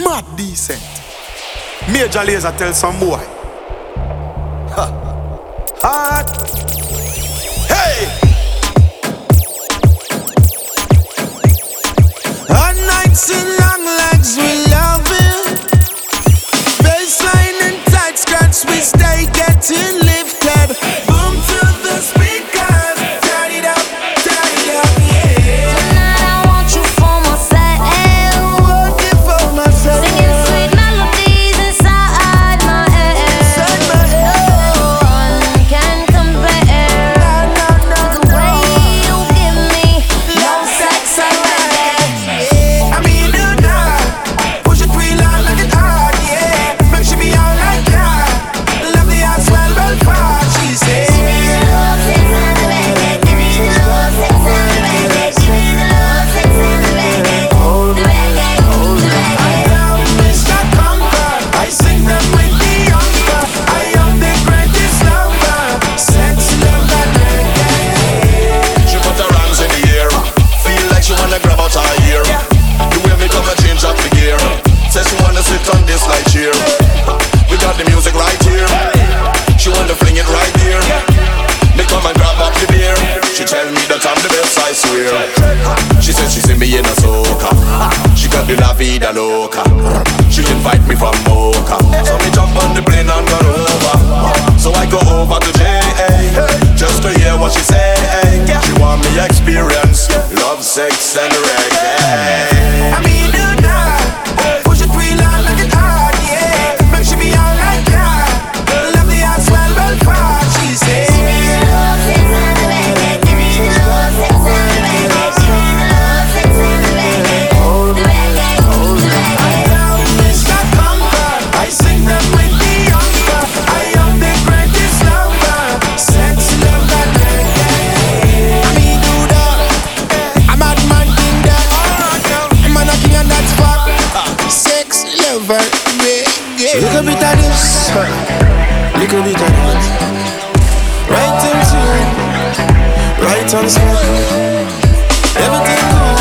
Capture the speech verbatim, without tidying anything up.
mad decent. Major Lazer tell some boy. Ha. Hard. Hey. Our nights in long legs we love it. Baseline and tight scratch we stay getting lifted. Boom to the speakers. Turn it up, turn it up, yeah. Tonight I want you for myself. Want you for myself. Singing sweet melodies inside my head. Inside my head. No one can compare No, no, to the way you give me your sex and reggae. I mean, do that. Push it real hard, make it hard, yeah. Make she be all like that. Love the ass well, well fast, she said. Give me the love, sex and the reggae. Give me the love, sex and the reggae. Give me the love, sex and the reggae. The reggae, the I reggae. am Mister Conquer. I sing them with the younger. I am the greatest lover. Sex, love, and reggae. She put her hands in the air, feel like she wanna grab out her ear. The way me come and change up the gear, says she wanna sit on this light chair. We got the music right here, she wanna fling it right here. Me come and grab up the beer, she tell me that I'm the best, I swear. She said she see me in a soca, she got the La Vida Loca. She invite me from Boca, so me jump on the plane and go over. So I go over to J A, just to hear what she say. She want me experience love, sex and reggae. I mean, do that. Push it real hard, make it hard, yeah. Make she be all like that. Love the ass well, well fast, she said. Give me the love, sex and the reggae. Give me the love, sex and the reggae. Give me the love, sex and the reggae. The reggae, the I reggae. am Mister Conquer. I sing them with the younger. I am the greatest lover. Sex, love, and reggae. I mean, do that. I'm a man king that. I'm a king and that's fuck. Sex, love, and reggae. Little bit of this, little bit of that. Right on tune, right on spot. Everything good.